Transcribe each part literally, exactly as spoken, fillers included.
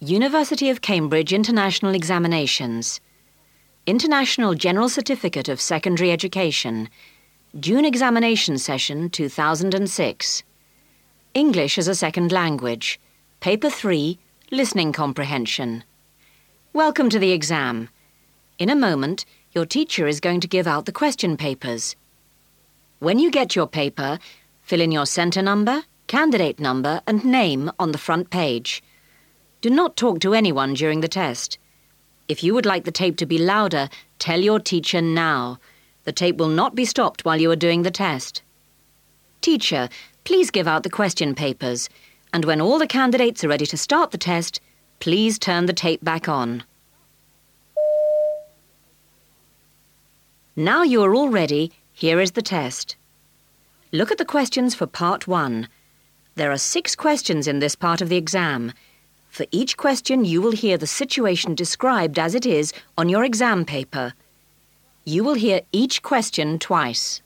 University of Cambridge International Examinations. International General Certificate of Secondary Education. June Examination Session two thousand six. English as a Second Language. Paper three, Listening Comprehension. Welcome to the exam. In a moment, your teacher is going to give out the question papers. When you get your paper, fill in your centre number, candidate number and name on the front page. Do not talk to anyone during the test. If you would like the tape to be louder, tell your teacher now. The tape will not be stopped while you are doing the test. Teacher, please give out the question papers, and when all the candidates are ready to start the test, please turn the tape back on. Now you are all ready, here is the test. Look at the questions for part one. There are six questions in this part of the exam. For each question, you will hear the situation described as it is on your exam paper. You will hear each question twice.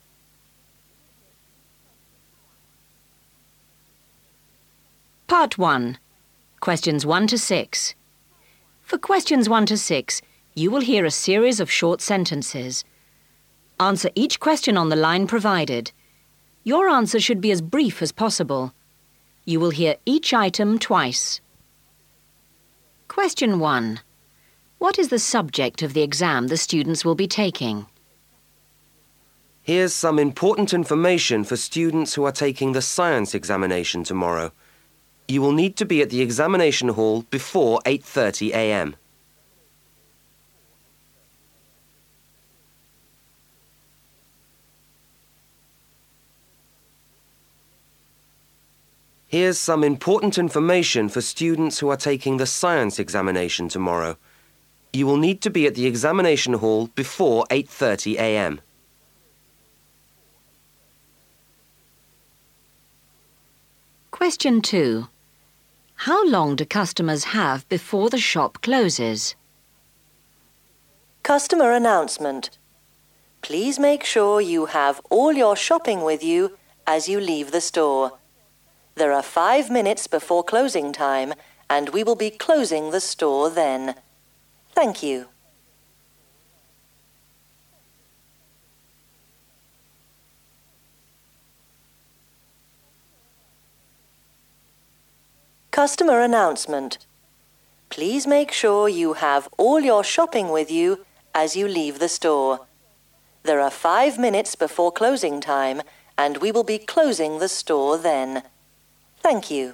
Part one. Questions one to six. For questions one to six, you will hear a series of short sentences. Answer each question on the line provided. Your answer should be as brief as possible. You will hear each item twice. Question one. What is the subject of the exam the students will be taking? Here's some important information for students who are taking the science examination tomorrow. You will need to be at the examination hall before eight thirty a m Here's some important information for students who are taking the science examination tomorrow. You will need to be at the examination hall before eight thirty a m Question two. How long do customers have before the shop closes? Customer announcement. Please make sure you have all your shopping with you as you leave the store. There are five minutes before closing time, and we will be closing the store then. Thank you. Customer announcement. Please make sure you have all your shopping with you as you leave the store. There are five minutes before closing time, and we will be closing the store then. Thank you.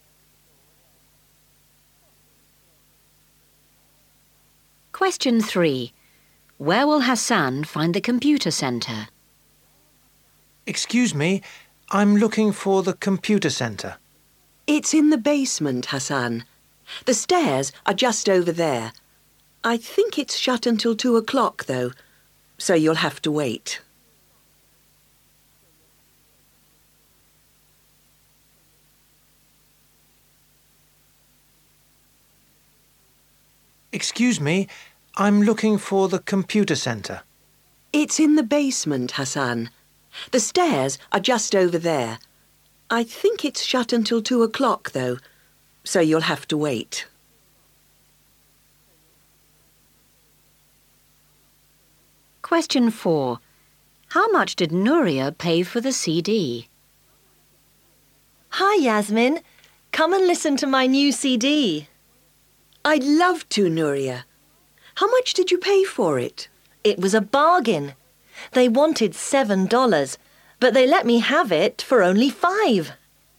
Question three. Where will Hassan find the computer centre? Excuse me, I'm looking for the computer centre. It's in the basement, Hassan. The stairs are just over there. I think it's shut until two o'clock, though, so you'll have to wait. Excuse me, I'm looking for the computer centre. It's in the basement, Hassan. The stairs are just over there. I think it's shut until two o'clock, though, so you'll have to wait. Question four. How much did Nuria pay for the C D? Hi, Yasmin. Come and listen to my new C D. I'd love to, Nuria. How much did you pay for it? It was a bargain. They wanted seven dollars, but they let me have it for only five.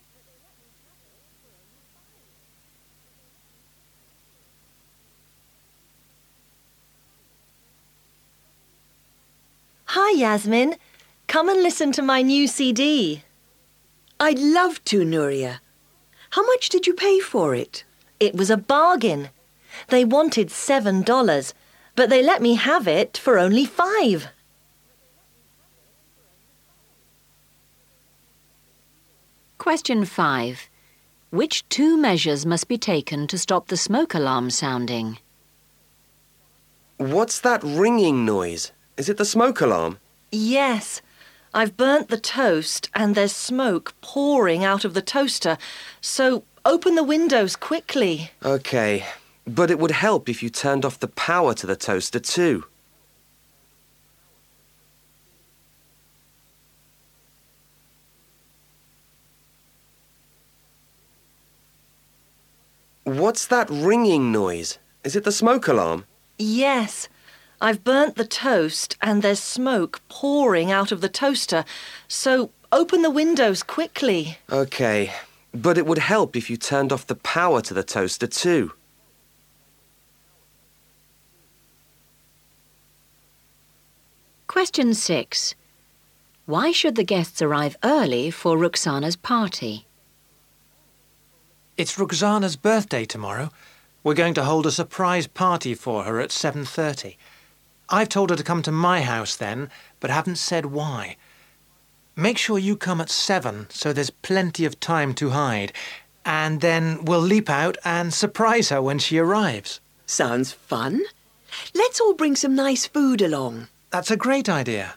Hi, Yasmin. Come and listen to my new C D. I'd love to, Nuria. How much did you pay for it? It was a bargain. They wanted seven dollars, but they let me have it for only five. Question five. Which two measures must be taken to stop the smoke alarm sounding? What's that ringing noise? Is it the smoke alarm? Yes. I've burnt the toast and there's smoke pouring out of the toaster, so open the windows quickly. OK, but it would help if you turned off the power to the toaster too. What's that ringing noise? Is it the smoke alarm? Yes. I've burnt the toast and there's smoke pouring out of the toaster, so open the windows quickly. OK, but it would help if you turned off the power to the toaster too. Question six. Why should the guests arrive early for Ruxana's party? It's Ruxana's birthday tomorrow. We're going to hold a surprise party for her at seven thirty. I've told her to come to my house then, but haven't said why. Make sure you come at seven so there's plenty of time to hide. And then we'll leap out and surprise her when she arrives. Sounds fun. Let's all bring some nice food along. That's a great idea.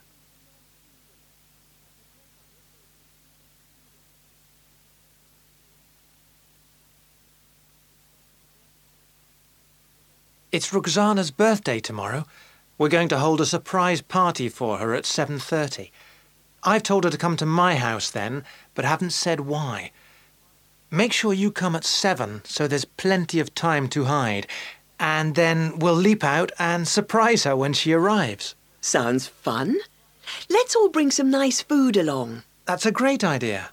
It's Ruxana's birthday tomorrow. We're going to hold a surprise party for her at seven thirty. I've told her to come to my house then, but haven't said why. Make sure you come at seven so there's plenty of time to hide. And then we'll leap out and surprise her when she arrives. Sounds fun. Let's all bring some nice food along. That's a great idea.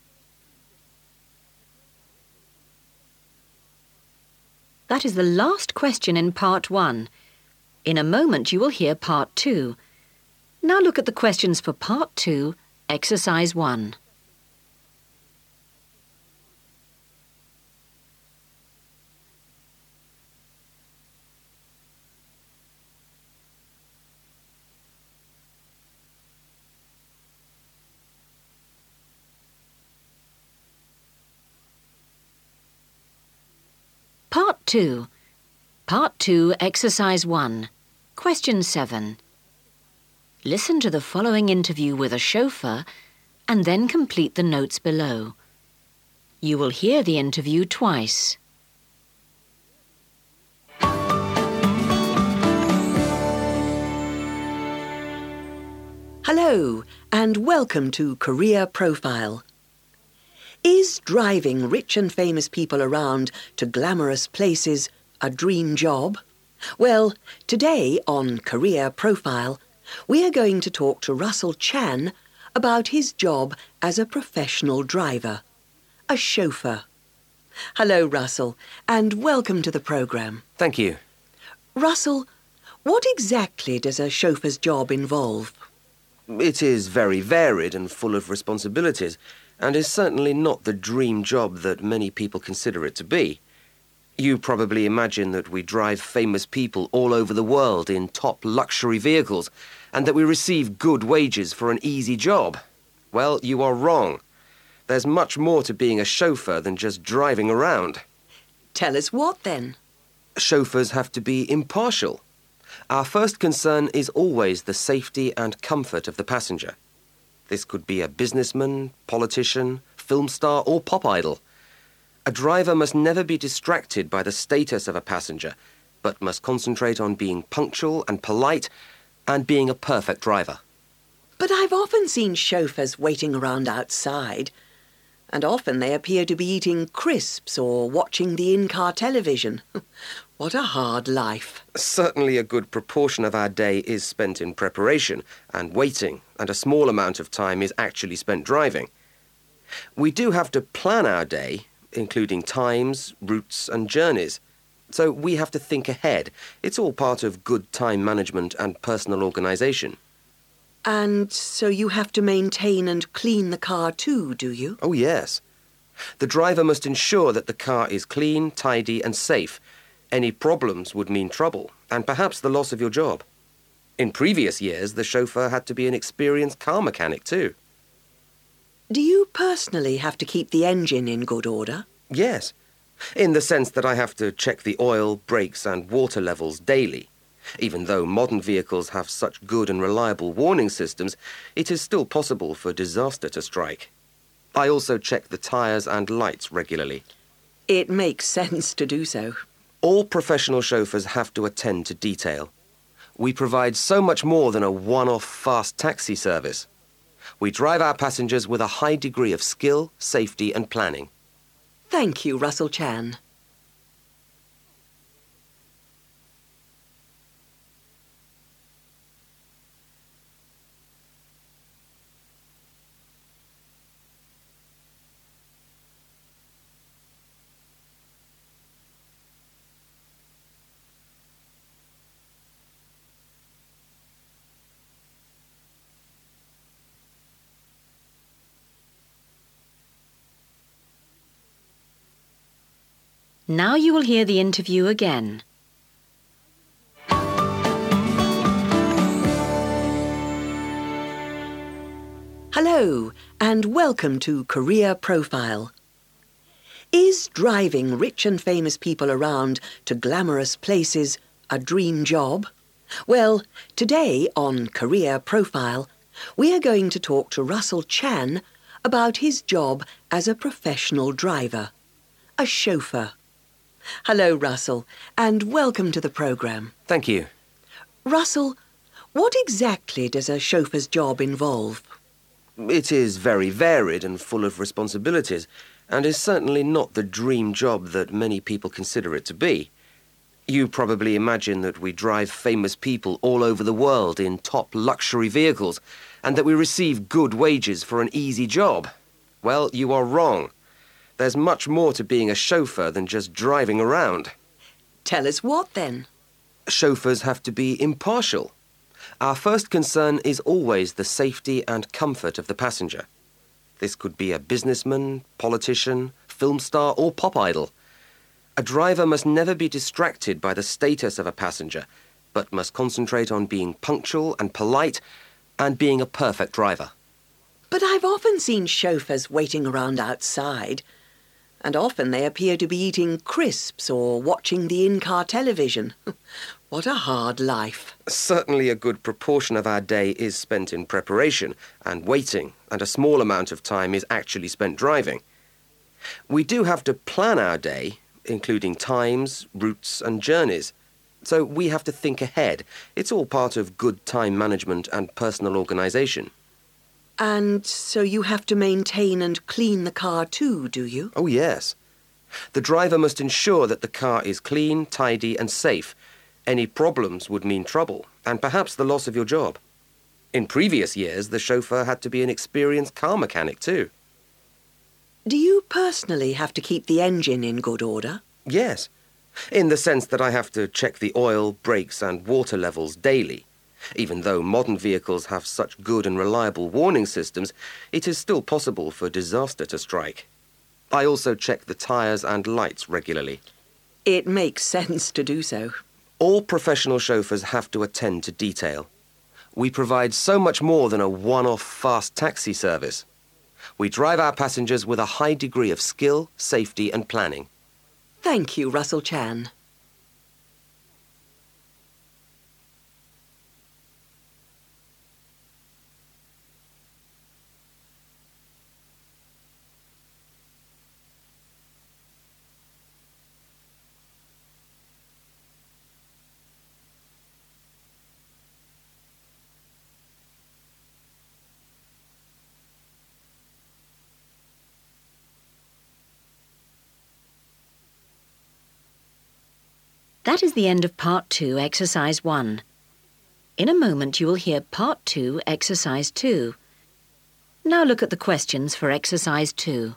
That is the last question in part one. In a moment you will hear part two. Now look at the questions for part two, exercise one. Part two. Part two, exercise one. Question seven. Listen to the following interview with a chauffeur and then complete the notes below. You will hear the interview twice. Hello, and welcome to Career Profile. Is driving rich and famous people around to glamorous places a dream job? Well, today on Career Profile, we are going to talk to Russell Chan about his job as a professional driver, a chauffeur. Hello, Russell, and welcome to the programme. Thank you. Russell, what exactly does a chauffeur's job involve? It is very varied and full of responsibilities, and is certainly not the dream job that many people consider it to be. You probably imagine that we drive famous people all over the world in top luxury vehicles, and that we receive good wages for an easy job. Well, you are wrong. There's much more to being a chauffeur than just driving around. Tell us what, then? Chauffeurs have to be impartial. Our first concern is always the safety and comfort of the passenger. This could be a businessman, politician, film star or pop idol. A driver must never be distracted by the status of a passenger, but must concentrate on being punctual and polite and being a perfect driver. But I've often seen chauffeurs waiting around outside, and often they appear to be eating crisps or watching the in-car television. What a hard life. Certainly a good proportion of our day is spent in preparation and waiting, and a small amount of time is actually spent driving. We do have to plan our day, including times, routes and journeys. So we have to think ahead. It's all part of good time management and personal organisation. And so you have to maintain and clean the car too, do you? Oh, yes. The driver must ensure that the car is clean, tidy and safe. Any problems would mean trouble, and perhaps the loss of your job. In previous years, the chauffeur had to be an experienced car mechanic too. Do you personally have to keep the engine in good order? Yes, in the sense that I have to check the oil, brakes and water levels daily. Even though modern vehicles have such good and reliable warning systems, it is still possible for disaster to strike. I also check the tyres and lights regularly. It makes sense to do so. All professional chauffeurs have to attend to detail. We provide so much more than a one-off fast taxi service. We drive our passengers with a high degree of skill, safety and planning. Thank you, Russell Chan. Now you will hear the interview again. Hello, and welcome to Career Profile. Is driving rich and famous people around to glamorous places a dream job? Well, today on Career Profile, we are going to talk to Russell Chan about his job as a professional driver, a chauffeur. Hello, Russell, and welcome to the programme. Thank you. Russell, what exactly does a chauffeur's job involve? It is very varied and full of responsibilities, and is certainly not the dream job that many people consider it to be. You probably imagine that we drive famous people all over the world in top luxury vehicles, and that we receive good wages for an easy job. Well, you are wrong. There's much more to being a chauffeur than just driving around. Tell us what, then? Chauffeurs have to be impartial. Our first concern is always the safety and comfort of the passenger. This could be a businessman, politician, film star or pop idol. A driver must never be distracted by the status of a passenger, but must concentrate on being punctual and polite and being a perfect driver. But I've often seen chauffeurs waiting around outside, and often they appear to be eating crisps or watching the in-car television. What a hard life. Certainly a good proportion of our day is spent in preparation and waiting, and a small amount of time is actually spent driving. We do have to plan our day, including times, routes and journeys. So we have to think ahead. It's all part of good time management and personal organisation. And so you have to maintain and clean the car too, do you? Oh, yes. The driver must ensure that the car is clean, tidy and safe. Any problems would mean trouble, and perhaps the loss of your job. In previous years, the chauffeur had to be an experienced car mechanic too. Do you personally have to keep the engine in good order? Yes, in the sense that I have to check the oil, brakes and water levels daily. Even though modern vehicles have such good and reliable warning systems, it is still possible for disaster to strike. I also check the tyres and lights regularly. It makes sense to do so. All professional chauffeurs have to attend to detail. We provide so much more than a one-off fast taxi service. We drive our passengers with a high degree of skill, safety and planning. Thank you, Russell Chan. That is the end of Part two, Exercise one. In a moment you will hear Part two, Exercise two. Now look at the questions for Exercise two.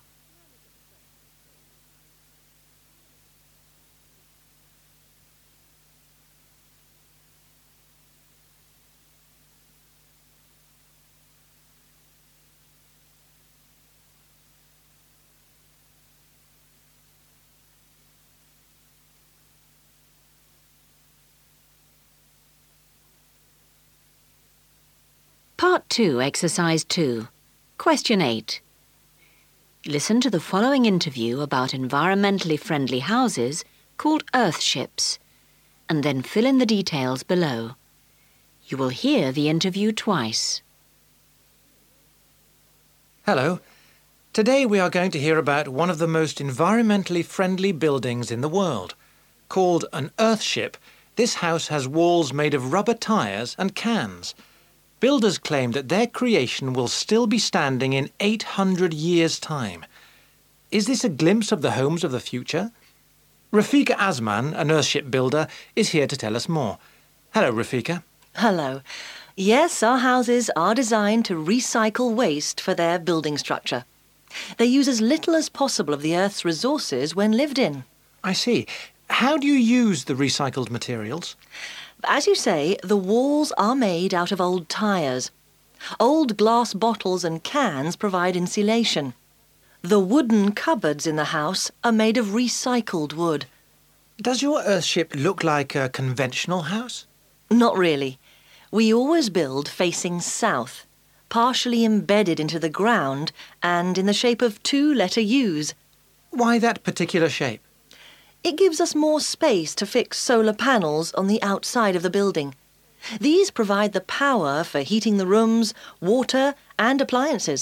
Part two, Exercise two. Question eight. Listen to the following interview about environmentally friendly houses called earthships, and then fill in the details below. You will hear the interview twice. Hello. Today we are going to hear about one of the most environmentally friendly buildings in the world. Called an Earthship, this house has walls made of rubber tyres and cans. Builders claim that their creation will still be standing in eight hundred years' time. Is this a glimpse of the homes of the future? Rafika Azman, an Earthship builder, is here to tell us more. Hello, Rafika. Hello. Yes, our houses are designed to recycle waste for their building structure. They use as little as possible of the Earth's resources when lived in. I see. How do you use the recycled materials? As you say, the walls are made out of old tyres. Old glass bottles and cans provide insulation. The wooden cupboards in the house are made of recycled wood. Does your Earthship look like a conventional house? Not really. We always build facing south, partially embedded into the ground and in the shape of two letter U's. Why that particular shape? It gives us more space to fix solar panels on the outside of the building. These provide the power for heating the rooms, water and appliances.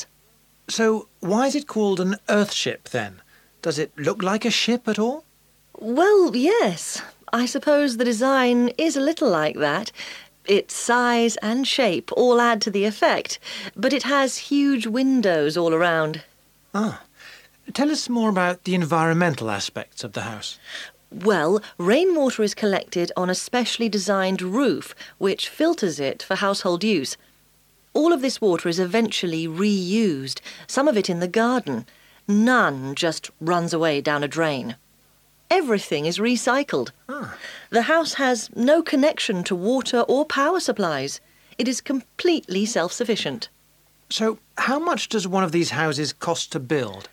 So why is it called an Earthship then? Does it look like a ship at all? Well, yes. I suppose the design is a little like that. Its size and shape all add to the effect, but it has huge windows all around. Ah. Tell us more about the environmental aspects of the house. Well, rainwater is collected on a specially designed roof, which filters it for household use. All of this water is eventually reused, some of it in the garden. None just runs away down a drain. Everything is recycled. Ah. The house has no connection to water or power supplies. It is completely self-sufficient. So how much does one of these houses cost to build?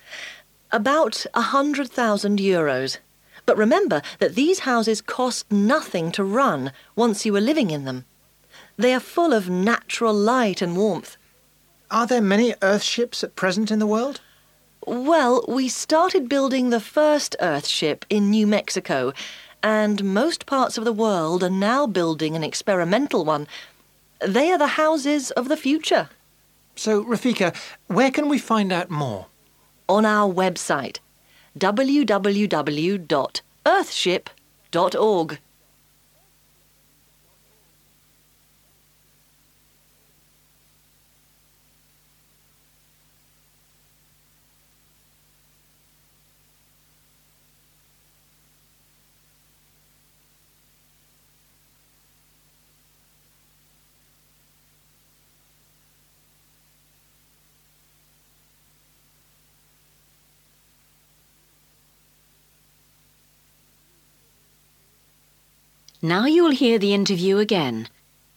About a hundred thousand euros. But remember that these houses cost nothing to run once you are living in them. They are full of natural light and warmth. Are there many Earthships at present in the world? Well, we started building the first Earthship in New Mexico, and most parts of the world are now building an experimental one. They are the houses of the future. So, Rafika, where can we find out more? On our website, w w w dot earthship dot org. Now you will hear the interview again.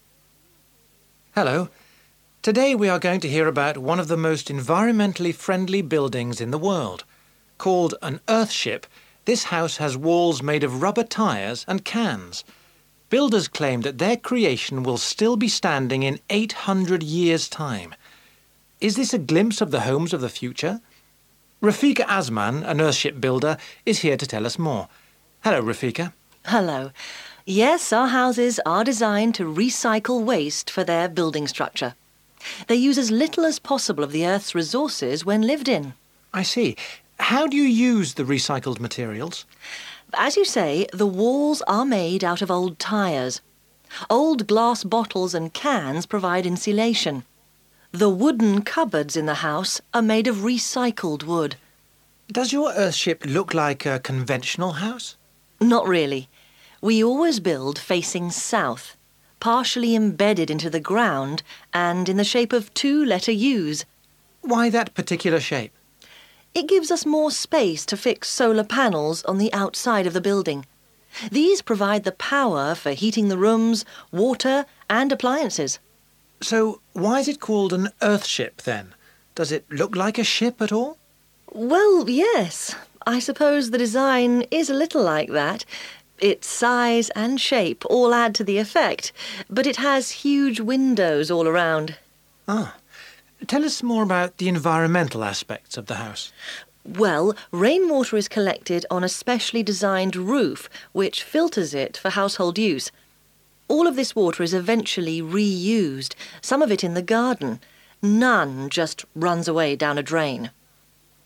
Hello. Today we are going to hear about one of the most environmentally friendly buildings in the world. Called an Earthship, this house has walls made of rubber tyres and cans. Builders claim that their creation will still be standing in eight hundred years' time. Is this a glimpse of the homes of the future? Rafika Azman, an Earthship builder, is here to tell us more. Hello, Rafika. Hello. Yes, our houses are designed to recycle waste for their building structure. They use as little as possible of the Earth's resources when lived in. I see. How do you use the recycled materials? As you say, the walls are made out of old tyres. Old glass bottles and cans provide insulation. The wooden cupboards in the house are made of recycled wood. Does your Earthship look like a conventional house? Not really. We always build facing south, partially embedded into the ground and in the shape of two letter U's. Why that particular shape? It gives us more space to fix solar panels on the outside of the building. These provide the power for heating the rooms, water and appliances. So why is it called an Earthship then? Does it look like a ship at all? Well, yes. I suppose the design is a little like that. Its size and shape all add to the effect, but it has huge windows all around. Ah. Tell us more about the environmental aspects of the house. Well, rainwater is collected on a specially designed roof, which filters it for household use. All of this water is eventually reused, some of it in the garden. None just runs away down a drain.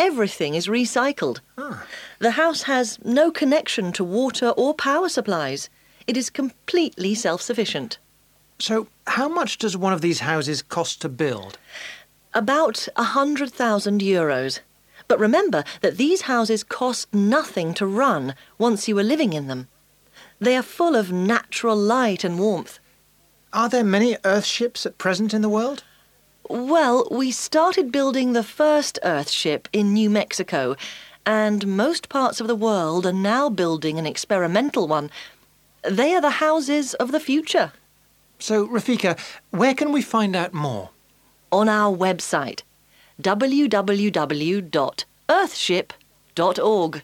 everything is recycled. Ah. The house has no connection to water or power supplies. It is completely self-sufficient. So, how much does one of these houses cost to build? About a hundred thousand euros. But remember that these houses cost nothing to run once you are living in them. They are full of natural light and warmth. Are there many Earthships at present in the world? Well, we started building the first Earthship in New Mexico, and most parts of the world are now building an experimental one. They are the houses of the future. So, Rafika, where can we find out more? On our website, w w w dot earthship dot org.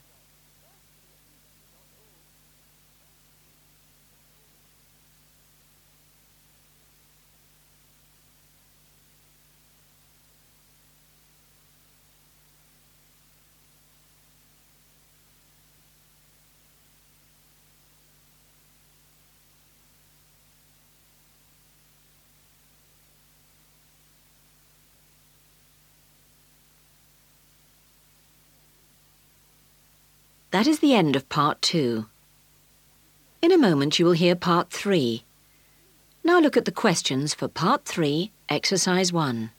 That is the end of part two. In a moment you will hear part three. Now look at the questions for part three, exercise one.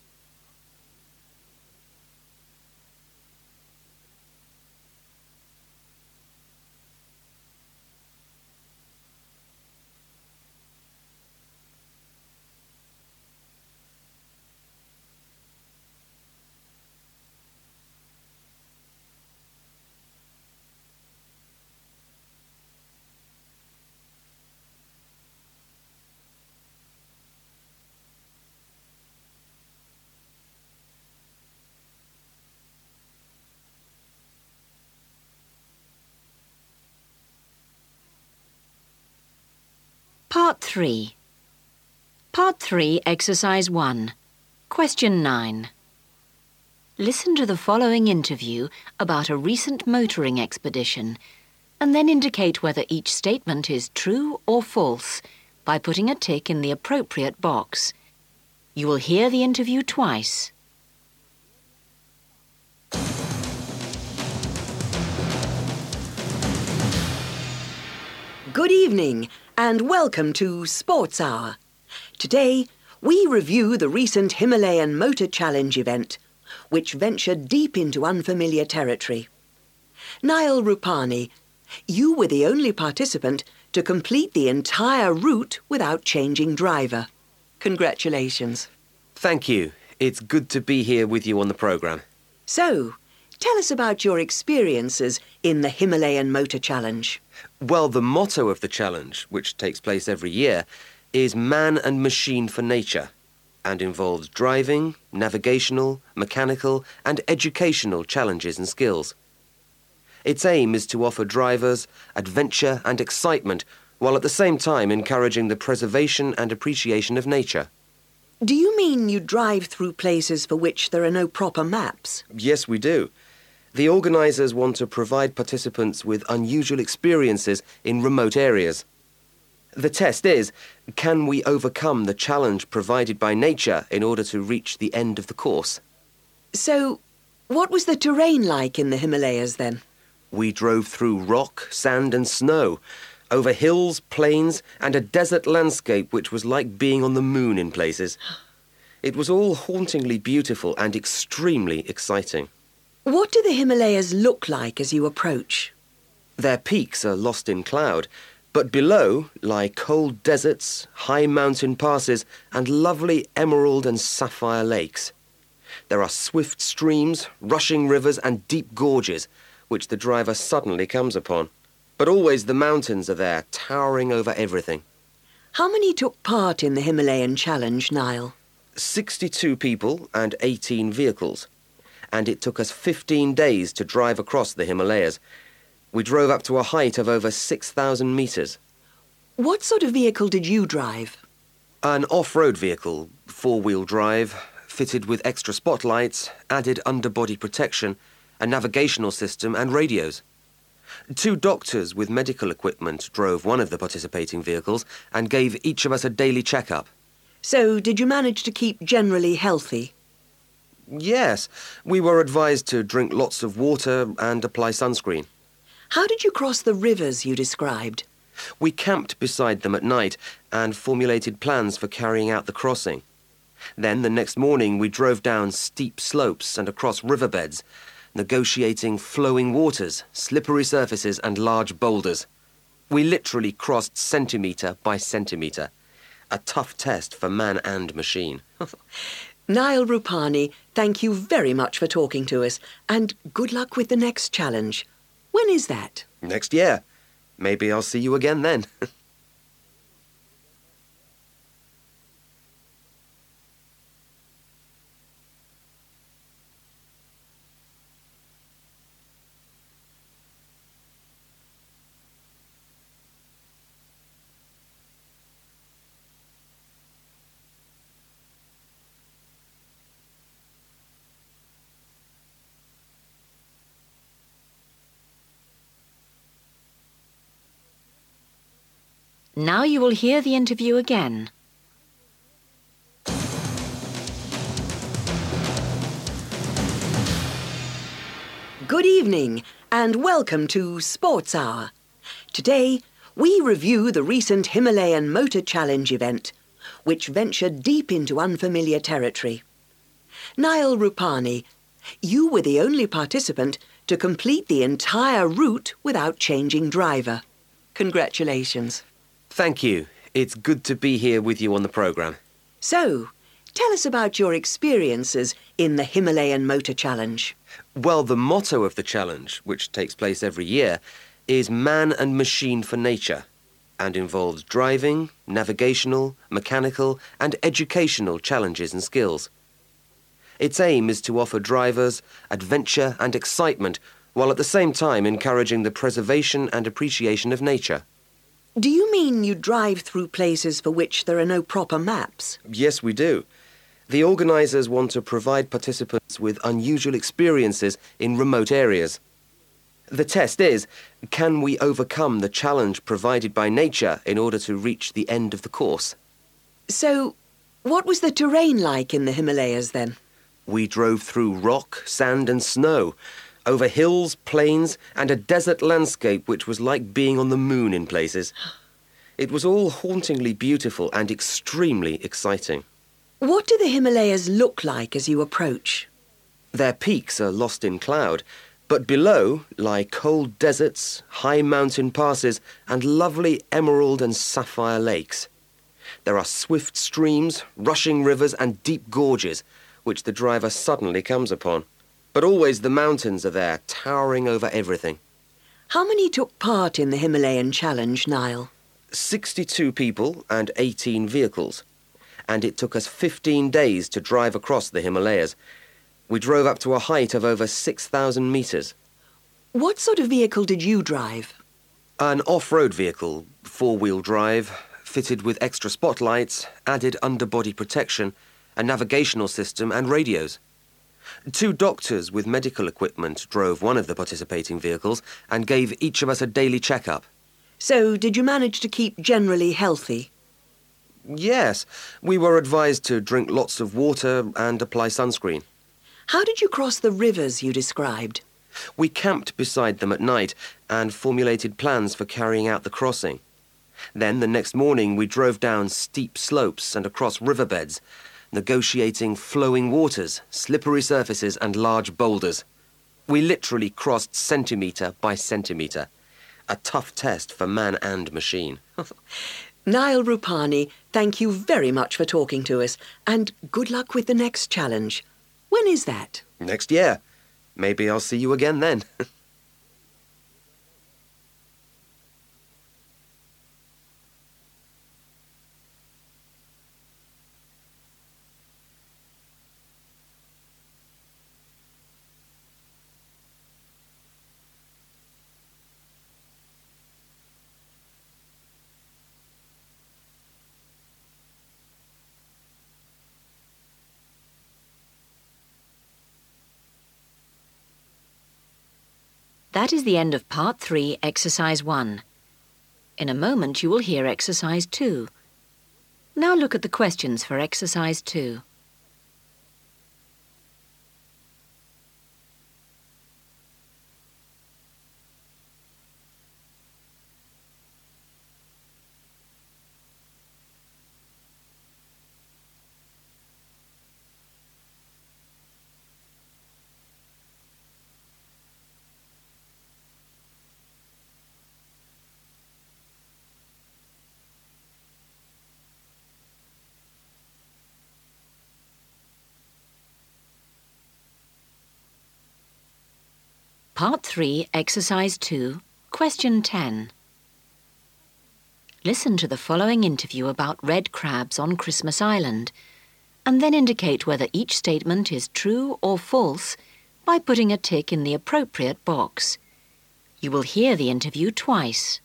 Part three. Part three, exercise one. Question nine. Listen to the following interview about a recent motoring expedition and then indicate whether each statement is true or false by putting a tick in the appropriate box. You will hear the interview twice. Good evening and welcome to Sports Hour. Today, we review the recent Himalayan Motor Challenge event, which ventured deep into unfamiliar territory. Niall Rupani, you were the only participant to complete the entire route without changing driver. Congratulations. Thank you. It's good to be here with you on the programme. So, tell us about your experiences in the Himalayan Motor Challenge. Well, the motto of the challenge, which takes place every year, is man and machine for nature, and involves driving, navigational, mechanical and educational challenges and skills. Its aim is to offer drivers adventure and excitement, while at the same time encouraging the preservation and appreciation of nature. Do you mean you drive through places for which there are no proper maps? Yes, we do. The organisers want to provide participants with unusual experiences in remote areas. The test is, can we overcome the challenge provided by nature in order to reach the end of the course? So, what was the terrain like in the Himalayas then? We drove through rock, sand and snow, over hills, plains and a desert landscape which was like being on the moon in places. It was all hauntingly beautiful and extremely exciting. What do the Himalayas look like as you approach? Their peaks are lost in cloud, but below lie cold deserts, high mountain passes and lovely emerald and sapphire lakes. There are swift streams, rushing rivers and deep gorges, which the driver suddenly comes upon. But always the mountains are there, towering over everything. How many took part in the Himalayan Challenge, Niall? sixty-two people and eighteen vehicles. And it took us fifteen days to drive across the Himalayas. We drove up to a height of over six thousand metres. What sort of vehicle did you drive? An off-road vehicle, four-wheel drive, fitted with extra spotlights, added underbody protection, a navigational system and radios. Two doctors with medical equipment drove one of the participating vehicles and gave each of us a daily check-up. So, did you manage to keep generally healthy? Yes, we were advised to drink lots of water and apply sunscreen. How did you cross the rivers you described? We camped beside them at night and formulated plans for carrying out the crossing. Then the next morning we drove down steep slopes and across riverbeds, negotiating flowing waters, slippery surfaces and large boulders. We literally crossed centimetre by centimetre. A tough test for man and machine. Niall Rupani, thank you very much for talking to us, and good luck with the next challenge. When is that? Next year. Maybe I'll see you again then. Now you will hear the interview again. Good evening and welcome to Sports Hour. Today we review the recent Himalayan Motor Challenge event, which ventured deep into unfamiliar territory. Niall Rupani, you were the only participant to complete the entire route without changing driver. Congratulations. Thank you. It's good to be here with you on the programme. So, tell us about your experiences in the Himalayan Motor Challenge. Well, the motto of the challenge, which takes place every year, is Man and Machine for Nature, and involves driving, navigational, mechanical and educational challenges and skills. Its aim is to offer drivers adventure and excitement, while at the same time encouraging the preservation and appreciation of nature. Do you mean you drive through places for which there are no proper maps? Yes, we do. The organisers want to provide participants with unusual experiences in remote areas. The test is, can we overcome the challenge provided by nature in order to reach the end of the course? So, what was the terrain like in the Himalayas then? We drove through rock, sand and snow, over hills, plains and a desert landscape which was like being on the moon in places. It was all hauntingly beautiful and extremely exciting. What do the Himalayas look like as you approach? Their peaks are lost in cloud, but below lie cold deserts, high mountain passes and lovely emerald and sapphire lakes. There are swift streams, rushing rivers and deep gorges, which the driver suddenly comes upon. But always the mountains are there, towering over everything. How many took part in the Himalayan Challenge, Niall? sixty-two people and eighteen vehicles. And it took us fifteen days to drive across the Himalayas. We drove up to a height of over six thousand metres. What sort of vehicle did you drive? An off-road vehicle, four-wheel drive, fitted with extra spotlights, added underbody protection, a navigational system and radios. Two doctors with medical equipment drove one of the participating vehicles and gave each of us a daily check-up. So, did you manage to keep generally healthy? Yes, we were advised to drink lots of water and apply sunscreen. How did you cross the rivers you described? We camped beside them at night and formulated plans for carrying out the crossing. Then the next morning we drove down steep slopes and across riverbeds, negotiating flowing waters, slippery surfaces and large boulders. We literally crossed centimetre by centimetre. A tough test for man and machine. Niall Rupani, thank you very much for talking to us, and good luck with the next challenge. When is that? Next year. Maybe I'll see you again then. That is the end of Part three, Exercise one. In a moment you will hear Exercise two. Now look at the questions for Exercise two. Part three, Exercise two, Question ten. Listen to the following interview about red crabs on Christmas Island, and then indicate whether each statement is true or false by putting a tick in the appropriate box. You will hear the interview twice.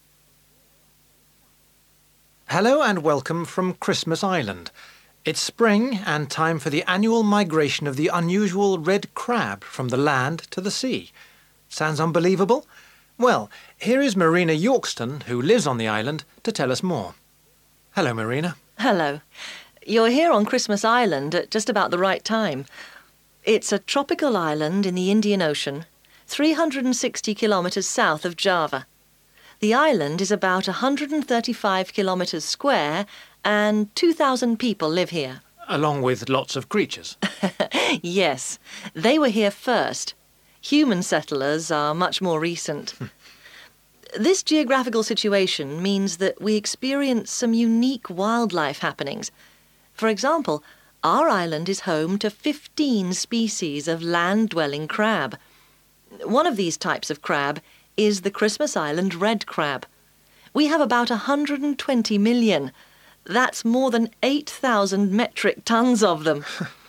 Hello and welcome from Christmas Island. It's spring and time for the annual migration of the unusual red crab from the land to the sea. Sounds unbelievable? Well, here is Marina Yorkston, who lives on the island, to tell us more. Hello, Marina. Hello. You're here on Christmas Island at just about the right time. It's a tropical island in the Indian Ocean, three hundred sixty kilometres south of Java. The island is about one hundred thirty-five kilometres square and two thousand people live here. Along with lots of creatures. Yes, they were here first. Human settlers are much more recent. This geographical situation means that we experience some unique wildlife happenings. For example, our island is home to fifteen species of land-dwelling crab. One of these types of crab is the Christmas Island red crab. We have about one hundred twenty million. That's more than eight thousand metric tons of them.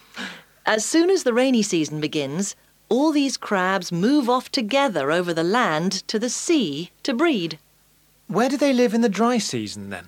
As soon as the rainy season begins, all these crabs move off together over the land to the sea to breed. Where do they live in the dry season, then?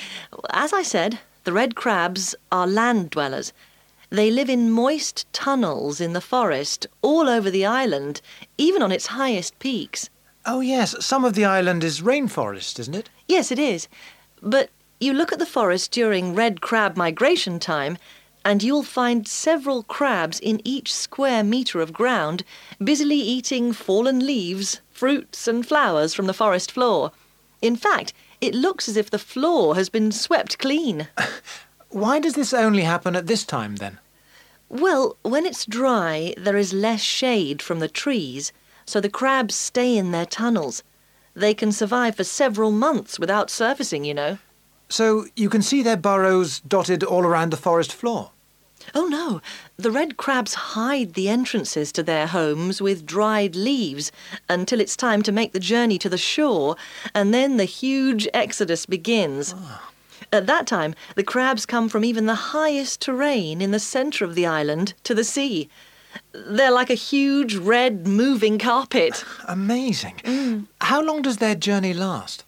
As I said, the red crabs are land dwellers. They live in moist tunnels in the forest all over the island, even on its highest peaks. Oh, yes, some of the island is rainforest, isn't it? Yes, it is. But you look at the forest during red crab migration time, and you'll find several crabs in each square metre of ground busily eating fallen leaves, fruits and flowers from the forest floor. In fact, it looks as if the floor has been swept clean. Why does this only happen at this time, then? Well, when it's dry, there is less shade from the trees, so the crabs stay in their tunnels. They can survive for several months without surfacing, you know. So you can see their burrows dotted all around the forest floor? Oh, no. The red crabs hide the entrances to their homes with dried leaves until it's time to make the journey to the shore, and then the huge exodus begins. Oh. At that time, the crabs come from even the highest terrain in the centre of the island to the sea. They're like a huge red moving carpet. Amazing. Mm. How long does their journey last?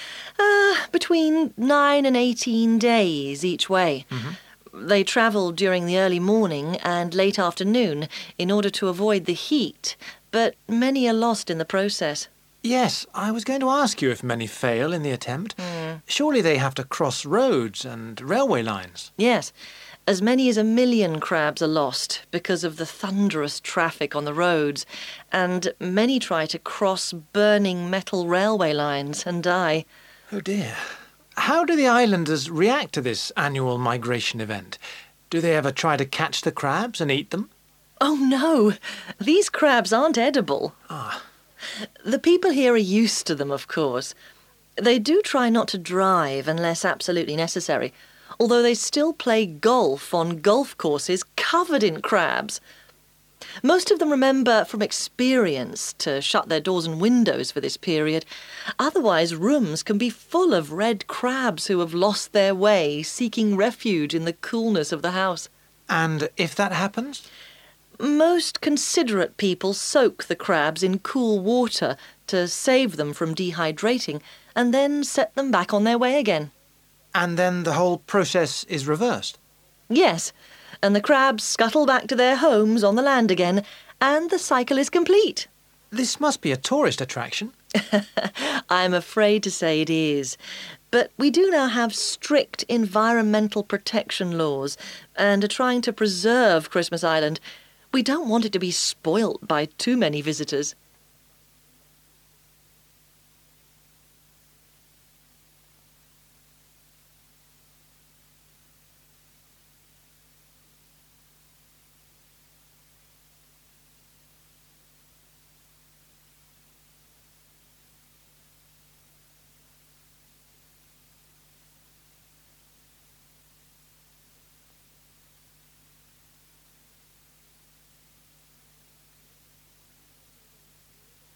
Uh, between nine and eighteen days each way. Mm-hmm. They travel during the early morning and late afternoon in order to avoid the heat, but many are lost in the process. Yes, I was going to ask you if many fail in the attempt. Mm. Surely they have to cross roads and railway lines. Yes. As many as a million crabs are lost because of the thunderous traffic on the roads, and many try to cross burning metal railway lines and die. Oh dear. How do the islanders react to this annual migration event? Do they ever try to catch the crabs and eat them? Oh no, these crabs aren't edible. Ah. The people here are used to them, of course. They do try not to drive unless absolutely necessary, although they still play golf on golf courses covered in crabs. Most of them remember from experience to shut their doors and windows for this period. Otherwise, rooms can be full of red crabs who have lost their way, seeking refuge in the coolness of the house. And if that happens? Most considerate people soak the crabs in cool water to save them from dehydrating, and then set them back on their way again. And then the whole process is reversed? Yes, and the crabs scuttle back to their homes on the land again, and the cycle is complete. This must be a tourist attraction. I'm afraid to say it is. But we do now have strict environmental protection laws and are trying to preserve Christmas Island. We don't want it to be spoilt by too many visitors.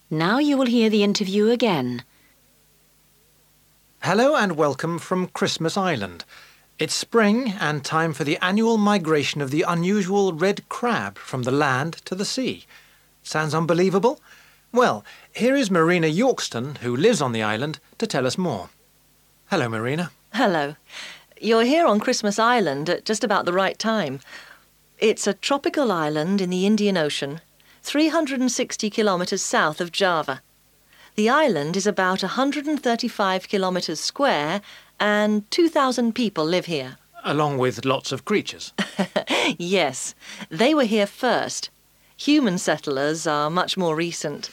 Now you will hear the interview again. Hello and welcome from Christmas Island. It's spring and time for the annual migration of the unusual red crab from the land to the sea. Sounds unbelievable? Well, here is Marina Yorkston, who lives on the island, to tell us more. Hello, Marina. Hello. You're here on Christmas Island at just about the right time. It's a tropical island in the Indian Ocean, three hundred sixty kilometres south of Java. The island is about one hundred thirty-five kilometres square and two thousand people live here. Along with lots of creatures. Yes, they were here first. Human settlers are much more recent.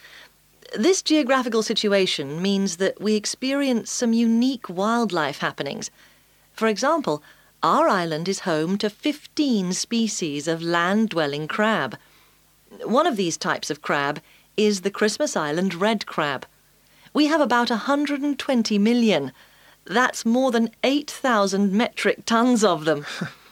This geographical situation means that we experience some unique wildlife happenings. For example, our island is home to fifteen species of land-dwelling crab. One of these types of crab is the Christmas Island red crab. We have about one hundred twenty million. That's more than eight thousand metric tons of them.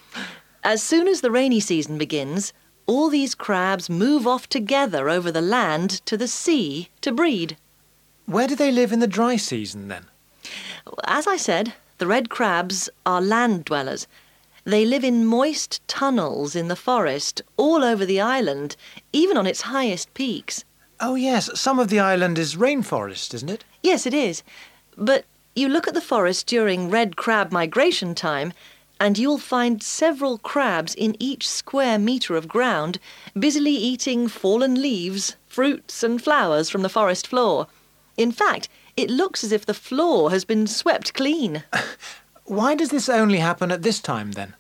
As soon as the rainy season begins, all these crabs move off together over the land to the sea to breed. Where do they live in the dry season, then? As I said, the red crabs are land dwellers. They live in moist tunnels in the forest all over the island, even on its highest peaks. Oh, yes, some of the island is rainforest, isn't it? Yes, it is. But you look at the forest during red crab migration time, and you'll find several crabs in each square metre of ground busily eating fallen leaves, fruits and flowers from the forest floor. In fact, it looks as if the floor has been swept clean. Why does this only happen at this time, then?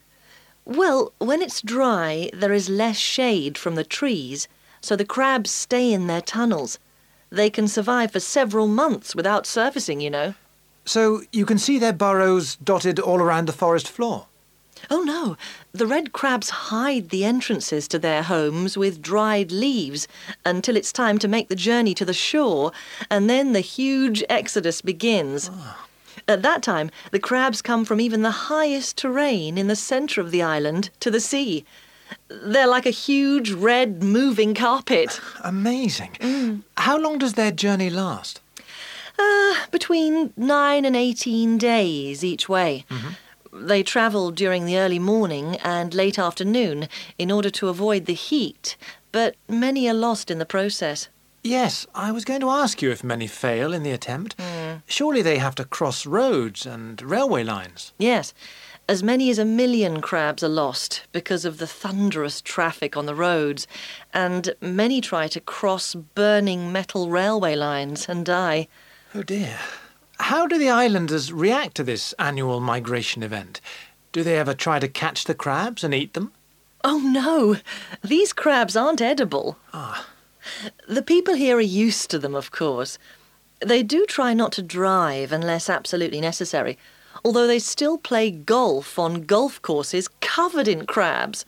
Well, when it's dry, there is less shade from the trees, so the crabs stay in their tunnels. They can survive for several months without surfacing, you know. So you can see their burrows dotted all around the forest floor? Oh, no. The red crabs hide the entrances to their homes with dried leaves until it's time to make the journey to the shore, and then the huge exodus begins. Oh. At that time, the crabs come from even the highest terrain in the centre of the island to the sea. They're like a huge red moving carpet. Amazing. Mm. How long does their journey last? Uh, between nine and eighteen days each way. Mm-hmm. They travel during the early morning and late afternoon in order to avoid the heat, but many are lost in the process. Yes, I was going to ask you if many fail in the attempt. Mm. Surely they have to cross roads and railway lines. Yes. As many as a million crabs are lost because of the thunderous traffic on the roads, and many try to cross burning metal railway lines and die. Oh dear. How do the islanders react to this annual migration event? Do they ever try to catch the crabs and eat them? Oh no! These crabs aren't edible. Ah. The people here are used to them, of course. They do try not to drive unless absolutely necessary, although they still play golf on golf courses covered in crabs.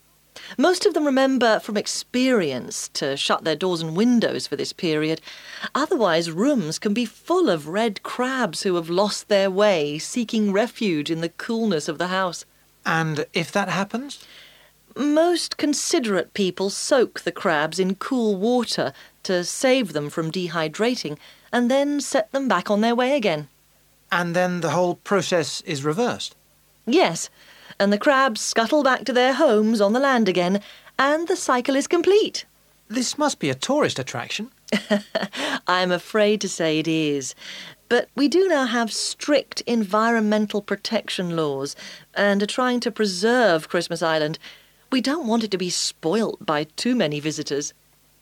Most of them remember from experience to shut their doors and windows for this period. Otherwise, rooms can be full of red crabs who have lost their way, seeking refuge in the coolness of the house. And if that happens? Most considerate people soak the crabs in cool water to save them from dehydrating, and then set them back on their way again. And then the whole process is reversed? Yes, and the crabs scuttle back to their homes on the land again, and the cycle is complete. This must be a tourist attraction. I'm afraid to say it is. But we do now have strict environmental protection laws and are trying to preserve Christmas Island. We don't want it to be spoilt by too many visitors.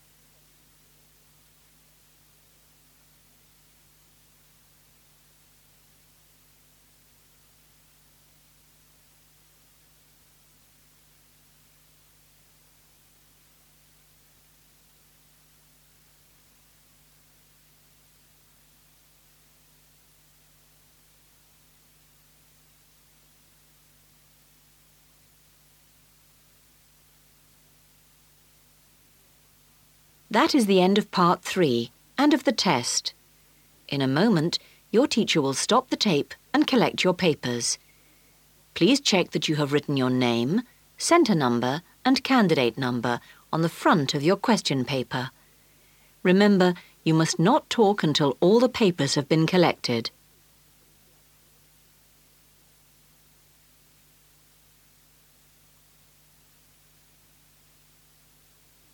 That is the end of part three and of the test. In a moment, your teacher will stop the tape and collect your papers. Please check that you have written your name, centre number and candidate number on the front of your question paper. Remember, you must not talk until all the papers have been collected.